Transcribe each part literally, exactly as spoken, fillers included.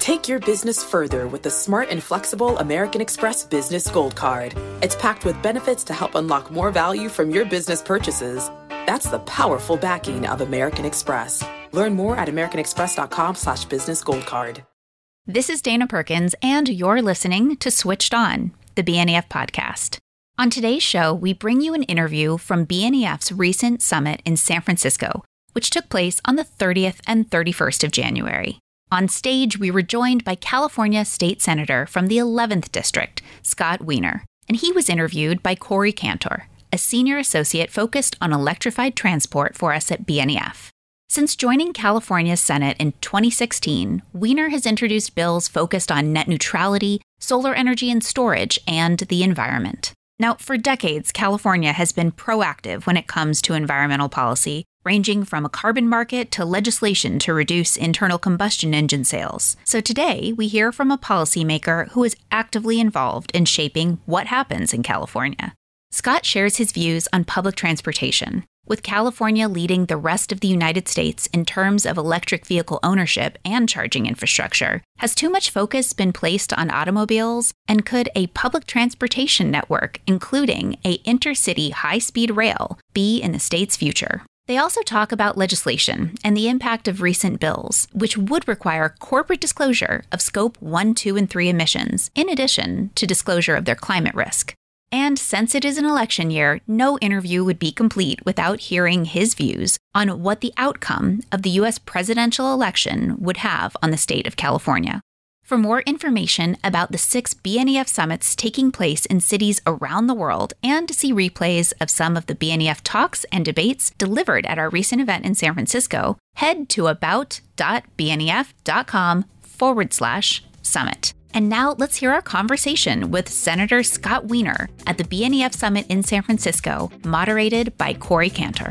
Take your business further with the smart and flexible American Express Business Gold Card. It's packed with benefits to help unlock more value from your business purchases. That's the powerful backing of American Express. Learn more at americanexpress.com slash business gold card. This is Dana Perkins, and you're listening to Switched On, the B N E F podcast. On today's show, we bring you an interview from B N E F's recent summit in San Francisco, which took place on the thirtieth and thirty-first of January. On stage, we were joined by California State Senator from the eleventh District, Scott Wiener, and he was interviewed by Corey Cantor, a senior associate focused on electrified transport for us at B N E F. Since joining California's Senate in twenty sixteen, Wiener has introduced bills focused on net neutrality, solar energy and storage, and the environment. Now, for decades, California has been proactive when it comes to environmental policy, ranging from a carbon market to legislation to reduce internal combustion engine sales. So today, we hear from a policymaker who is actively involved in shaping what happens in California. Scott shares his views on public transportation, with California leading the rest of the United States in terms of electric vehicle ownership and charging infrastructure. Has too much focus been placed on automobiles? And could a public transportation network, including a intercity high-speed rail, be in the state's future? They also talk about legislation and the impact of recent bills, which would require corporate disclosure of Scope one, two, and three emissions, in addition to disclosure of their climate risk. And since it is an election year, no interview would be complete without hearing his views on what the outcome of the U S presidential election would have on the state of California. For more information about the six B N E F summits taking place in cities around the world and to see replays of some of the B N E F talks and debates delivered at our recent event in San Francisco, head to about.bnef.com forward slash summit. And now let's hear our conversation with Senator Scott Wiener at the B N E F Summit in San Francisco, moderated by Corey Cantor.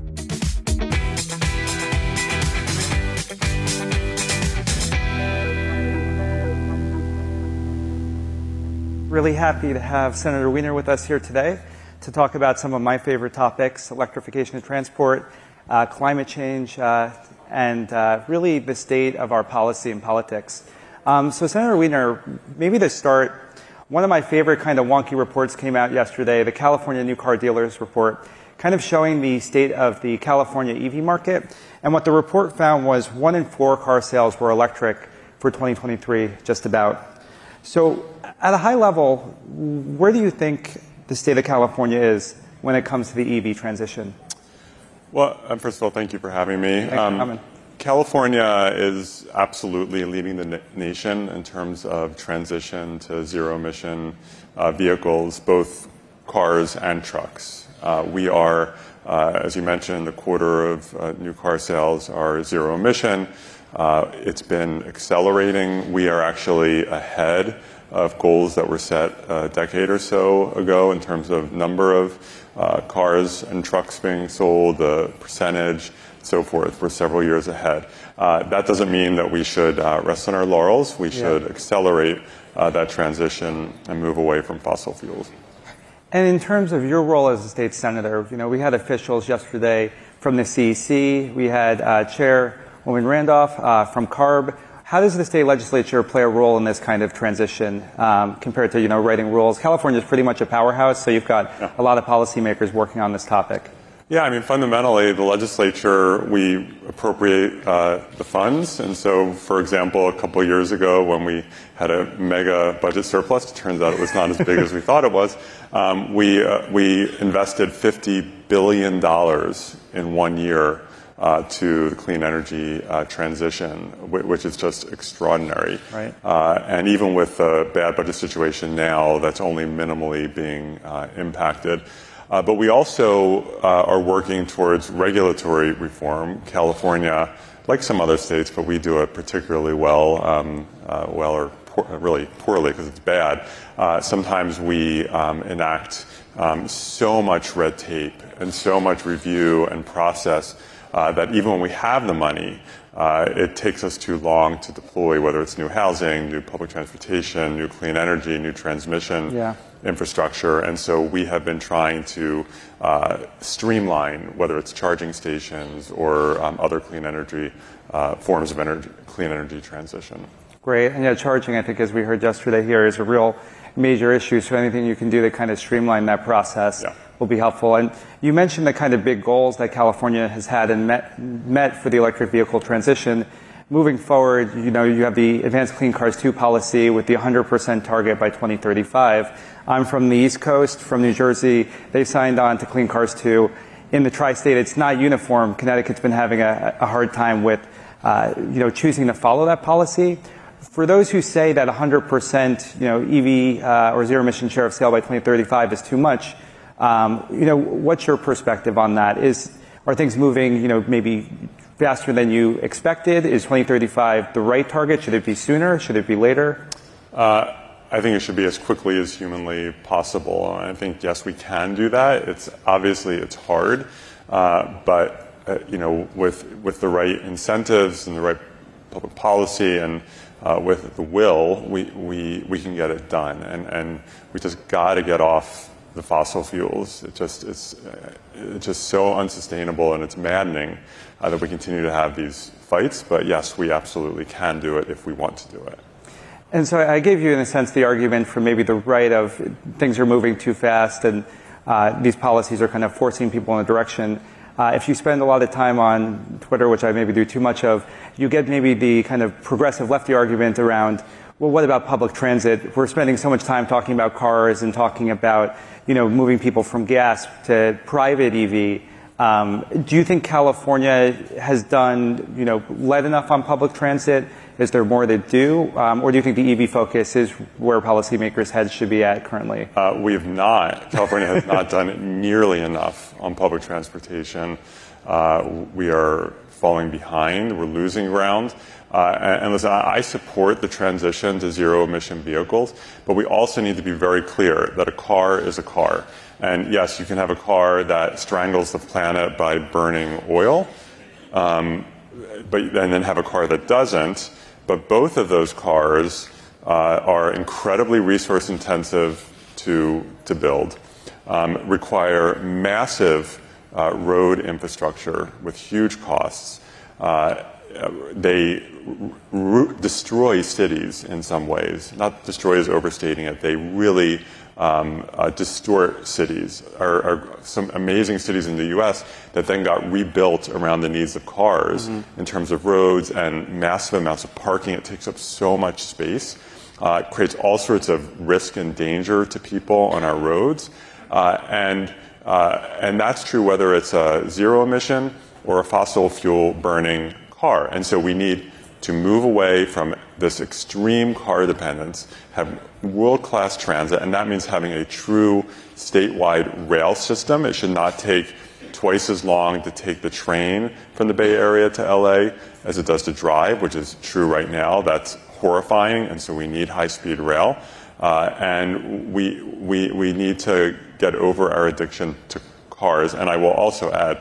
Really happy to have Senator Wiener with us here today to talk about some of my favorite topics: electrification of transport, uh, climate change, uh, and uh, really the state of our policy and politics. Um, so Senator Wiener, maybe to start, one of my favorite kind of wonky reports came out yesterday, the California New Car Dealers Report, kind of showing the state of the California E V market. And what the report found was one in four car sales were electric for twenty twenty-three, just about. So at a high level, where do you think the state of California is when it comes to the E V transition? Well, first of all, thank you for having me. Thanks um, for coming. California is absolutely leading the nation in terms of transition to zero-emission uh, vehicles, both cars and trucks. Uh, we are, uh, as you mentioned, a quarter of uh, new car sales are zero-emission. Uh, it's been accelerating. We are actually ahead of goals that were set a decade or so ago in terms of number of uh, cars and trucks being sold, the percentage, so forth. We're several years ahead. Uh, that doesn't mean that we should uh, rest on our laurels. We should yeah. accelerate uh, that transition and move away from fossil fuels. And in terms of your role as a state senator, you know, we had officials yesterday from the C E C. We had uh, Chairwoman Randolph uh, from CARB. How does the state legislature play a role in this kind of transition um, compared to, you know, writing rules? California is pretty much a powerhouse, so you've got yeah. a lot of policymakers working on this topic. Yeah, I mean, fundamentally, the legislature, we appropriate uh, the funds. And so, for example, a couple of years ago when we had a mega budget surplus, it turns out it was not as big as we thought it was, um, we, uh, we invested fifty billion dollars in one year uh, to the clean energy uh, transition, which is just extraordinary. Right. Uh, and even with the bad budget situation now, that's only minimally being uh, impacted. Uh, but we also uh, are working towards regulatory reform. California, like some other states, but we do it particularly well, um, uh, well or poor, really poorly because it's bad. Uh, sometimes we um, enact um, so much red tape and so much review and process uh, that even when we have the money, uh, it takes us too long to deploy, whether it's new housing, new public transportation, new clean energy, new transmission. Yeah. Infrastructure, and so we have been trying to uh, streamline whether it's charging stations or um, other clean energy uh, forms of energy, clean energy transition. Great. And yeah, charging, I think, as we heard yesterday here, is a real major issue. So anything you can do to kind of streamline that process yeah. will be helpful. And you mentioned the kind of big goals that California has had and met, met for the electric vehicle transition. Moving forward, you know, you have the Advanced Clean Cars two policy with the one hundred percent target by twenty thirty-five. I'm from the East Coast, from New Jersey. They signed on to Clean Cars two. In the tri-state, it's not uniform. Connecticut's been having a, a hard time with, uh, you know, choosing to follow that policy. For those who say that one hundred percent, you know, E V uh, or zero emission share of sale by twenty thirty-five is too much, um, you know, what's your perspective on that? Is are things moving, you know, maybe faster than you expected? Is twenty thirty-five the right target? Should it be sooner? Should it be later? Uh, I think it should be as quickly as humanly possible. I think, yes, we can do that. It's obviously it's hard, uh, but uh, you know, with with the right incentives and the right public policy and uh, with the will, we, we we can get it done. And and we just got to get off the fossil fuels. It just it's it's just so unsustainable, and it's maddening uh, that we continue to have these fights. But yes, we absolutely can do it if we want to do it. And so I gave you, in a sense, the argument for maybe the right of things are moving too fast and uh, these policies are kind of forcing people in a direction. Uh, if you spend a lot of time on Twitter, which I maybe do too much of, you get maybe the kind of progressive lefty argument around, well, what about public transit? We're spending so much time talking about cars and talking about, you know, moving people from gas to private E V. Um, do you think California has done, you know, led enough on public transit? Is there more to do? Um, or do you think the E V focus is where policymakers' heads should be at currently? Uh, we have not. California has not done nearly enough on public transportation. Uh, we are falling behind. We're losing ground. Uh, and, and listen, I support the transition to zero-emission vehicles, but we also need to be very clear that a car is a car. And yes, you can have a car that strangles the planet by burning oil, um, but and then have a car that doesn't. But both of those cars uh, are incredibly resource intensive to to build, um, require massive uh, road infrastructure with huge costs. Uh, they r- destroy cities in some ways. Not destroy is overstating it. They really um, uh, distort cities. Are, are some amazing cities in the U S that then got rebuilt around the needs of cars mm-hmm. in terms of roads and massive amounts of parking. It takes up so much space. Uh, it creates all sorts of risk and danger to people on our roads. Uh, and uh, and that's true whether it's a zero emission or a fossil fuel burning car. And so we need to move away from this extreme car dependence, have world-class transit, and that means having a true statewide rail system. It should not take twice as long to take the train from the Bay Area to L A as it does to drive, which is true right now. That's horrifying, and so we need high-speed rail. Uh, and we, we, we need to get over our addiction to cars. And I will also add,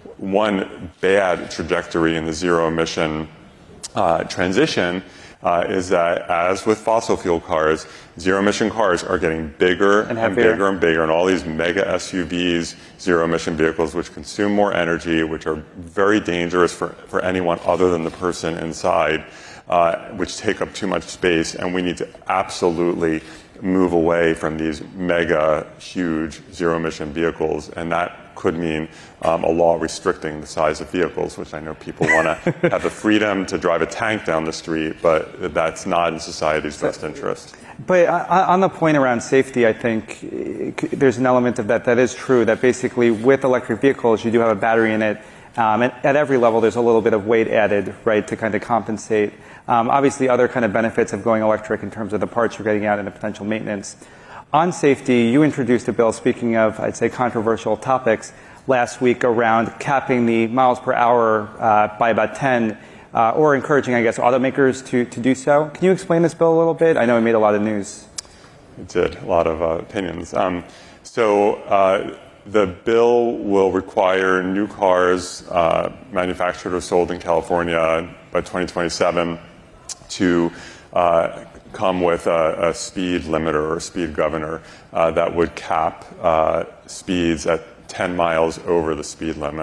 one bad trajectory in the zero-emission uh, transition uh, is that, as with fossil fuel cars, zero-emission cars are getting bigger and, and bigger and bigger, and all these mega S U Vs, zero-emission vehicles, which consume more energy, which are very dangerous for, for anyone other than the person inside, uh, which take up too much space, and we need to absolutely move away from these mega, huge zero-emission vehicles, and that could mean um, a law restricting the size of vehicles, which I know people want to have the freedom to drive a tank down the street, but that's not in society's best interest. But on the point around safety, I think there's an element of that that is true, that basically with electric vehicles, you do have a battery in it. Um, and at every level, there's a little bit of weight added, right, to kind of compensate. Um, obviously, other kind of benefits of going electric in terms of the parts you're getting out and the potential maintenance. On safety, you introduced a bill, speaking of, I'd say, controversial topics, last week around capping the miles per hour uh, by about ten, uh, or encouraging, I guess, automakers to, to do so. Can you explain this bill a little bit? I know it made a lot of news. It did, a lot of uh, opinions. Um, so uh, the bill will require new cars uh, manufactured or sold in California by twenty twenty-seven to uh, come with a, a speed limiter or speed governor uh, that would cap uh, speeds at ten miles over the speed limit.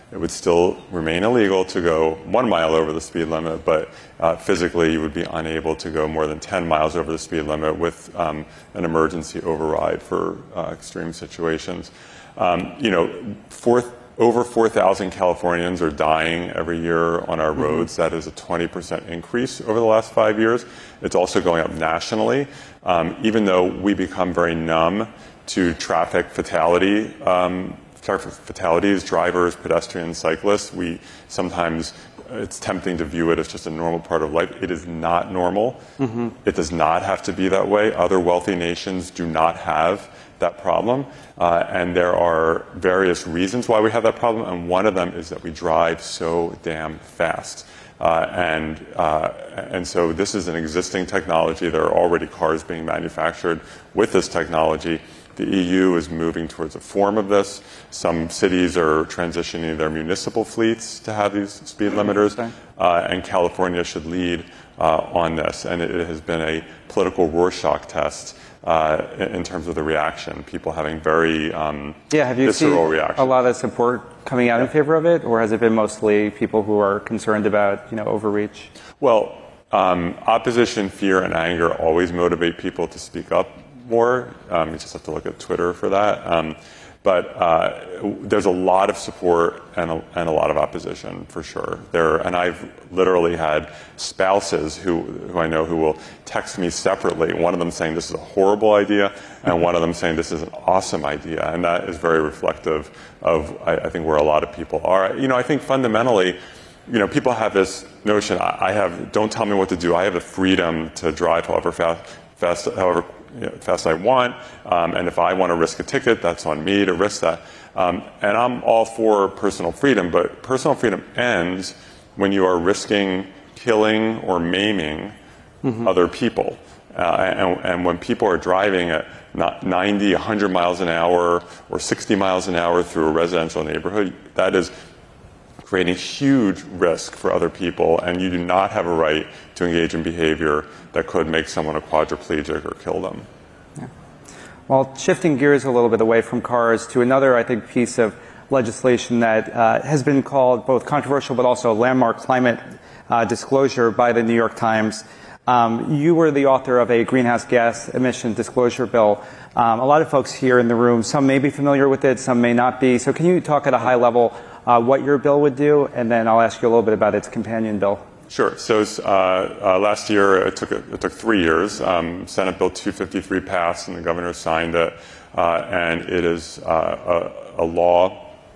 it would still remain illegal to go one mile over the speed limit, but uh, physically you would be unable to go more than ten miles over the speed limit with um, an emergency override for uh, extreme situations. Um, you know, fourth, over four thousand Californians are dying every year on our roads. Mm-hmm. That is a twenty percent increase over the last five years. It's also going up nationally. Um, even though we become very numb to traffic fatality, um, traffic fatalities, drivers, pedestrians, cyclists, we sometimes, it's tempting to view it as just a normal part of life. It is not normal. Mm-hmm. It does not have to be that way. Other wealthy nations do not have that problem. Uh, and there are various reasons why we have that problem, and one of them is that we drive so damn fast. Uh, and uh, and so this is an existing technology. There are already cars being manufactured with this technology. The E U is moving towards a form of this. Some cities are transitioning their municipal fleets to have these speed limiters, uh, and California should lead uh, on this. And it, it has been a political Rorschach test uh, in, in terms of the reaction. People having very um, yeah, have you visceral seen reaction. A lot of support coming out in favor of it, or has it been mostly people who are concerned about, you know, overreach? Well, um, opposition, fear, and anger always motivate people to speak up more. Um, you just have to look at Twitter for that. Um, but uh, there's a lot of support and a, and a lot of opposition, for sure. There, and I've literally had spouses who, who I know who will text me separately, one of them saying this is a horrible idea, and one of them saying this is an awesome idea. And that is very reflective of, I, I think, where a lot of people are. You know, I think fundamentally, you know, people have this notion, I, I have, don't tell me what to do, I have the freedom to drive however fast, fast however you know, fast I want, um, and if I want to risk a ticket, that's on me to risk that. Um, and I'm all for personal freedom, but personal freedom ends when you are risking killing or maiming mm-hmm. other people. Uh, and, and when people are driving at ninety, one hundred miles an hour or sixty miles an hour through a residential neighborhood, that is creating huge risk for other people, and you do not have a right to engage in behavior that could make someone a quadriplegic or kill them. Yeah. Well, shifting gears a little bit away from cars to another, I think, piece of legislation that uh, has been called both controversial but also landmark climate uh, disclosure by the New York Times. Um, you were the author of a greenhouse gas emission disclosure bill. Um, a lot of folks here in the room, some may be familiar with it, some may not be. So can you talk at a high level Uh, what your bill would do, and then I'll ask you a little bit about its companion bill. Sure. So uh, uh, last year, it took, it took three years. Um, Senate Bill two fifty-three passed, and the governor signed it. Uh, and it is uh, a, a law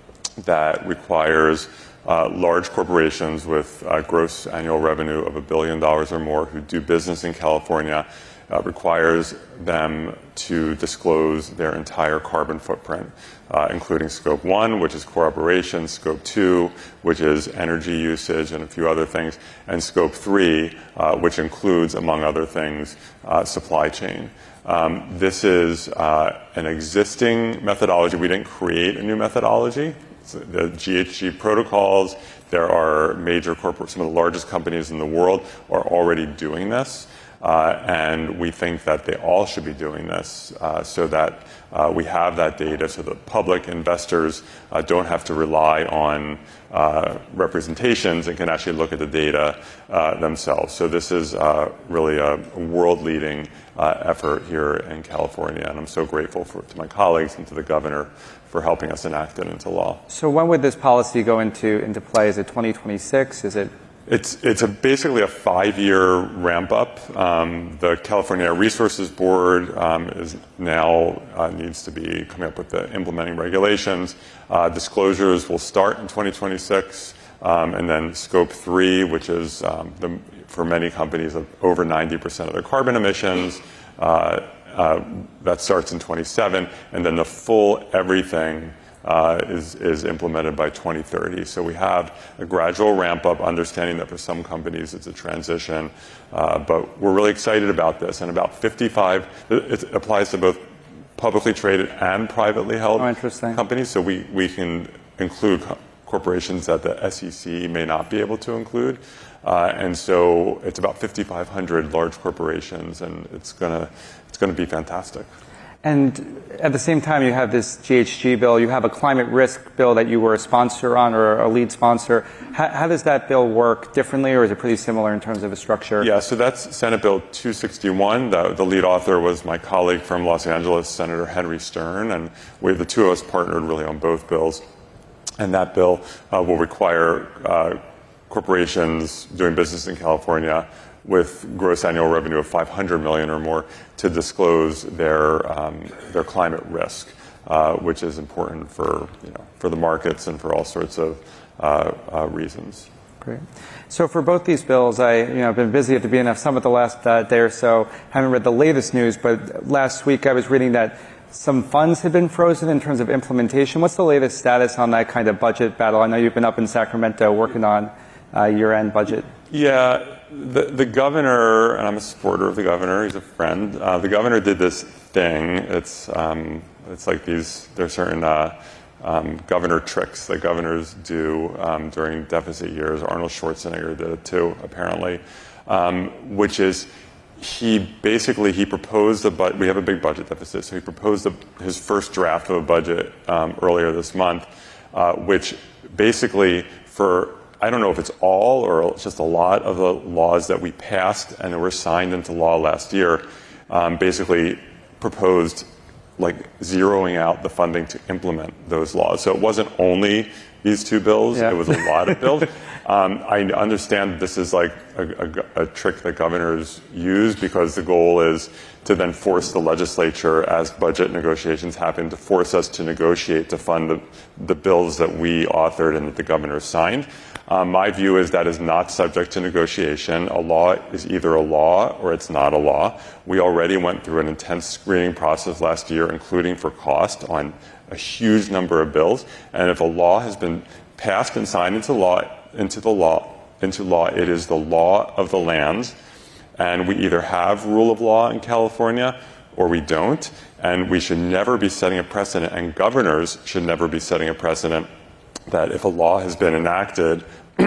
that requires uh, large corporations with uh, gross annual revenue of a billion dollars or more who do business in California, uh, requires them to disclose their entire carbon footprint. Uh, including scope one, which is core operations, scope two, which is energy usage and a few other things, and scope three, uh, which includes, among other things, uh, supply chain. Um, this is uh, an existing methodology. We didn't create a new methodology. The G H G protocols, there are major corporate, some of the largest companies in the world are already doing this. Uh, and we think that they all should be doing this uh, so that uh, we have that data so that public investors uh, don't have to rely on uh, representations and can actually look at the data uh, themselves. So this is uh, really a world-leading uh, effort here in California, and I'm so grateful for, to my colleagues and to the governor for helping us enact it into law. So when would this policy go into, into play? Is it twenty twenty-six? Is it... It's it's a basically a five-year ramp-up. Um, the California Air Resources Board um, is now uh, needs to be coming up with the implementing regulations. Uh, disclosures will start in twenty twenty-six, um, and then Scope three, which is um, the, for many companies over ninety percent of their carbon emissions, uh, uh, that starts in twenty-seven, and then the full everything Uh, is, is implemented by twenty thirty. So we have a gradual ramp up, understanding that for some companies it's a transition. Uh, but we're really excited about this. And about fifty-five, it, it applies to both publicly traded and privately held oh, interesting. companies. So we, we can include co- corporations that the S E C may not be able to include. Uh, and so it's about fifty-five hundred large corporations, and it's gonna it's gonna be fantastic. And at the same time, you have this G H G bill. You have a climate risk bill that you were a sponsor on, or a lead sponsor. How, how does that bill work differently, or is it pretty similar in terms of a structure? Yeah, so that's Senate Bill two sixty-one. The, the lead author was my colleague from Los Angeles, Senator Henry Stern, and we, the two of us partnered really on both bills. And that bill uh, will require uh, corporations doing business in California with gross annual revenue of five hundred million dollars or more to disclose their um, their climate risk, uh, which is important for you know for the markets and for all sorts of uh, uh, reasons. Great. So for both these bills, I you know have been busy at the B N F Summit the last uh, day or so. Haven't read the latest news, but last week I was reading that some funds had been frozen in terms of implementation. What's the latest status on that kind of budget battle? I know you've been up in Sacramento working on uh, year-end budget. Yeah. The, the governor, and I'm a supporter of the governor, he's a friend, uh, the governor did this thing. It's um, it's like these, there's certain uh, um, governor tricks that governors do um, during deficit years. Arnold Schwarzenegger did it too, apparently, um, which is he basically, he proposed a budget. We have a big budget deficit, so he proposed a, his first draft of a budget um, earlier this month, uh, which basically for I don't know if it's all or just a lot of the laws that we passed and that were signed into law last year, um, basically proposed like zeroing out the funding to implement those laws. So it wasn't only these two bills, yeah. It was a lot of bills. Um, I understand this is like a, a, a trick that governors use because the goal is to then force the legislature, as budget negotiations happen, to force us to negotiate to fund the, the bills that we authored and that the governor signed. Um, my view is that is not subject to negotiation. A law is either a law or it's not a law. We already went through an intense screening process last year, including for cost, on a huge number of bills. And if a law has been passed and signed into law, into the law, into law, it is the law of the land. And we either have rule of law in California or we don't. And we should never be setting a precedent, and governors should never be setting a precedent that if a law has been enacted,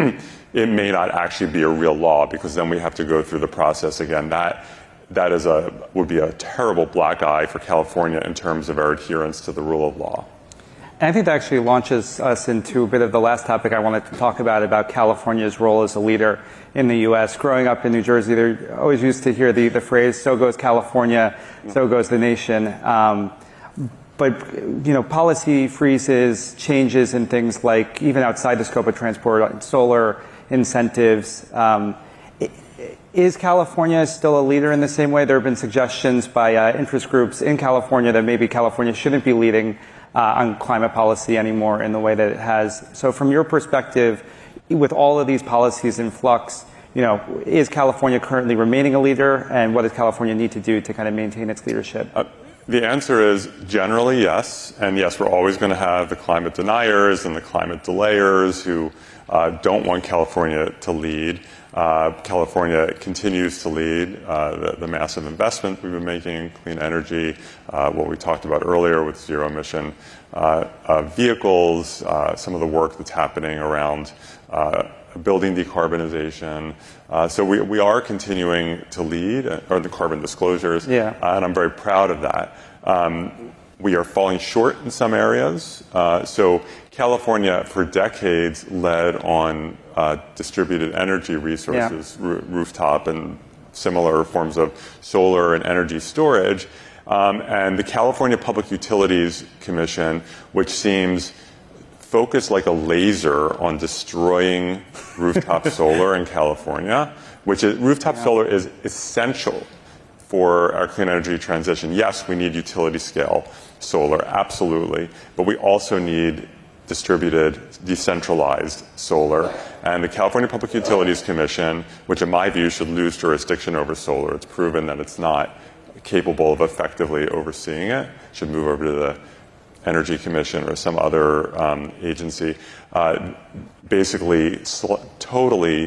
it may not actually be a real law, because then we have to go through the process again. That that is a would be a terrible black eye for California in terms of our adherence to the rule of law. And I think that actually launches us into a bit of the last topic I wanted to talk about, about California's role as a leader in the U S. Growing up in New Jersey, they always used to hear the, the phrase, so goes California, so goes the nation. Um, But, you know, policy freezes, changes in things like, even outside the scope of transport, solar incentives. Um, is California still a leader in the same way? There have been suggestions by uh, interest groups in California that maybe California shouldn't be leading uh, on climate policy anymore in the way that it has. So from your perspective, with all of these policies in flux, you know, is California currently remaining a leader, and what does California need to do to kind of maintain its leadership? Uh- The answer is generally yes. And yes, we're always going to have the climate deniers and the climate delayers who uh, don't want California to lead. Uh, California continues to lead uh, the, the massive investment we've been making in clean energy, uh, what we talked about earlier with zero emission uh, uh, vehicles, uh, some of the work that's happening around uh, building decarbonization. Uh, so we, we are continuing to lead, uh, or the carbon disclosures, yeah. uh, and I'm very proud of that. Um, we are falling short in some areas. Uh, so California, for decades, led on uh, distributed energy resources, yeah. r- rooftop and similar forms of solar and energy storage. Um, and the California Public Utilities Commission, which seems focused like a laser on destroying rooftop solar in California, which is rooftop yeah. solar is essential for our clean energy transition. Yes, we need utility scale solar, absolutely, but we also need distributed, decentralized solar. And the California Public Utilities Commission, which in my view should lose jurisdiction over solar, it's proven that it's not capable of effectively overseeing it, should move over to the Energy Commission or some other um, agency, uh, basically sl- totally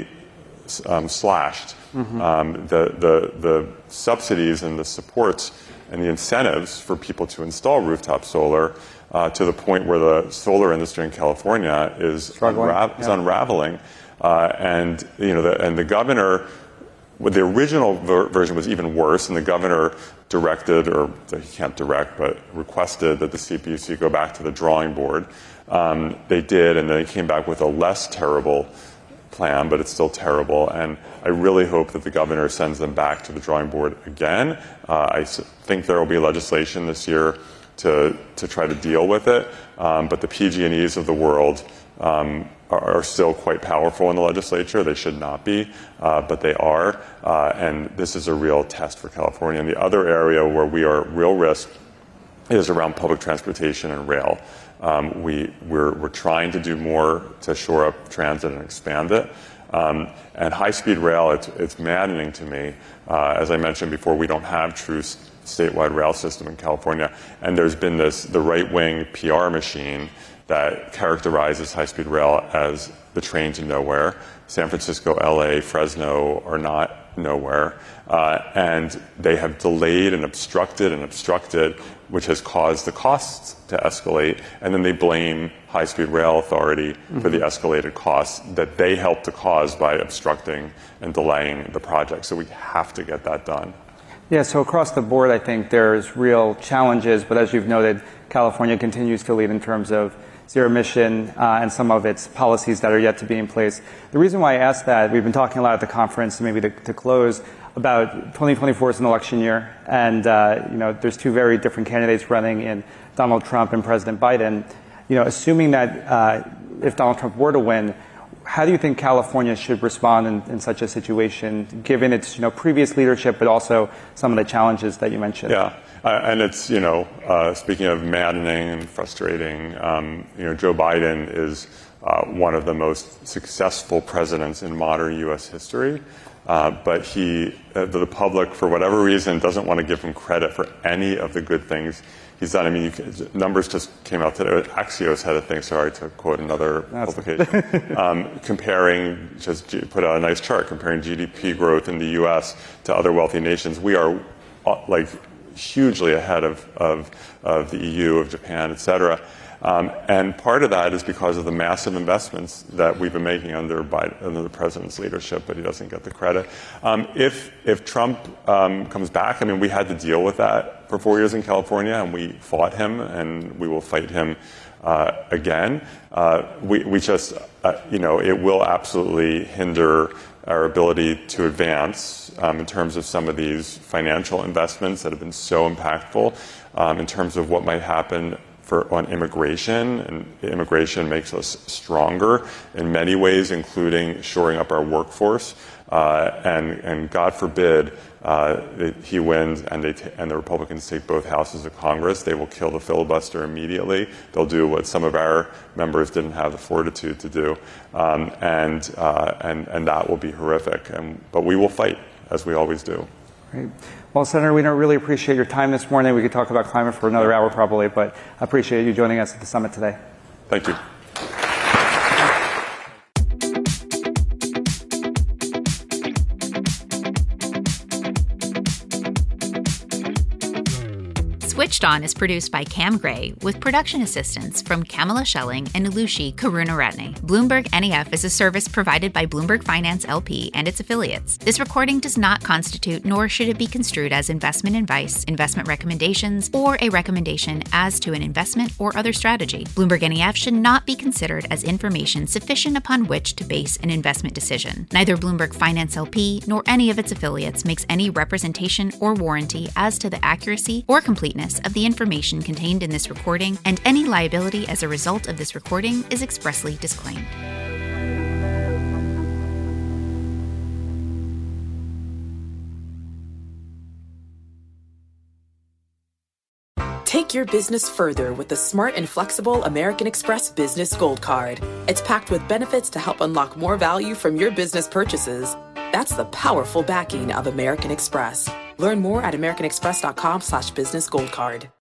um, slashed mm-hmm. um, the, the, the subsidies and the supports and the incentives for people to install rooftop solar uh, to the point where the solar industry in California is, unra- yeah. is unraveling. Uh, and, you know, the, and the governor well, the original ver- version was even worse, and the governor directed, or he can't direct, but requested that the C P U C go back to the drawing board. Um, they did, and then they came back with a less terrible plan, but it's still terrible. And I really hope that the governor sends them back to the drawing board again. Uh, I s- think there will be legislation this year to to try to deal with it, um, but the P G and E's of the world um, are, are still quite powerful in the legislature. They should not be, uh, but they are, uh, and this is a real test for California. And the other area where we are at real risk is around public transportation and rail. Um, we, we're, we're trying to do more to shore up transit and expand it. Um, and high-speed rail, it's, it's maddening to me. Uh, as I mentioned before, we don't have true s- statewide rail system in California. And there's been this, the right-wing P R machine that characterizes high-speed rail as the train to nowhere. San Francisco, L A, Fresno are not nowhere. Uh, and they have delayed and obstructed and obstructed, which has caused the costs to escalate. And then they blame High-Speed Rail Authority mm-hmm. for the escalated costs that they helped to cause by obstructing and delaying the project. So we have to get that done. Yeah, so across the board, I think there's real challenges, but as you've noted, California continues to lead in terms of zero emission uh, and some of its policies that are yet to be in place. The reason why I asked that, we've been talking a lot at the conference, maybe to, to close, about twenty twenty-four is an election year, and uh, you know there's two very different candidates running in Donald Trump and President Biden. You know, assuming that uh, if Donald Trump were to win, how do you think California should respond in, in such a situation, given its you know previous leadership, but also some of the challenges that you mentioned? Yeah, uh, and it's you know uh, speaking of maddening and frustrating, um, you know Joe Biden is uh, one of the most successful presidents in modern U S history. Uh, but he, uh, the public, for whatever reason, doesn't want to give him credit for any of the good things he's done. I mean, you can, numbers just came out today. Axios had a thing, sorry to quote another That's publication, um, comparing, just put out a nice chart, comparing G D P growth in the U S to other wealthy nations. We are, uh, like, hugely ahead of, of, of the E U, of Japan, et cetera. Um, and part of that is because of the massive investments that we've been making under Biden, under the president's leadership, but he doesn't get the credit. Um, if if Trump um, comes back, I mean, we had to deal with that for four years in California, and we fought him, and we will fight him uh, again. Uh, we we just, uh, you know, it will absolutely hinder our ability to advance um, in terms of some of these financial investments that have been so impactful, um, in terms of what might happen for on immigration, and immigration makes us stronger in many ways, including shoring up our workforce. Uh, and, and God forbid uh, it, he wins and, they t- and the Republicans take both houses of Congress, they will kill the filibuster immediately. They'll do what some of our members didn't have the fortitude to do, um, and, uh, and and that will be horrific. And, but we will fight, as we always do. Great. Well, Senator Wiener, really appreciate your time this morning. We could talk about climate for another hour probably, but I appreciate you joining us at the summit today. Thank you. Switched On is produced by Cam Gray with production assistance from Kamala Schelling and Ilushi Karunaratne. Bloomberg N E F is a service provided by Bloomberg Finance L P and its affiliates. This recording does not constitute, nor should it be construed as investment advice, investment recommendations, or a recommendation as to an investment or other strategy. Bloomberg N E F should not be considered as information sufficient upon which to base an investment decision. Neither Bloomberg Finance L P nor any of its affiliates makes any representation or warranty as to the accuracy or completeness of the information contained in this recording, and any liability as a result of this recording is expressly disclaimed. Take your business further with the smart and flexible American Express Business Gold Card. It's packed with benefits to help unlock more value from your business purchases. That's the powerful backing of American Express. Learn more at americanexpress.com slash business gold card.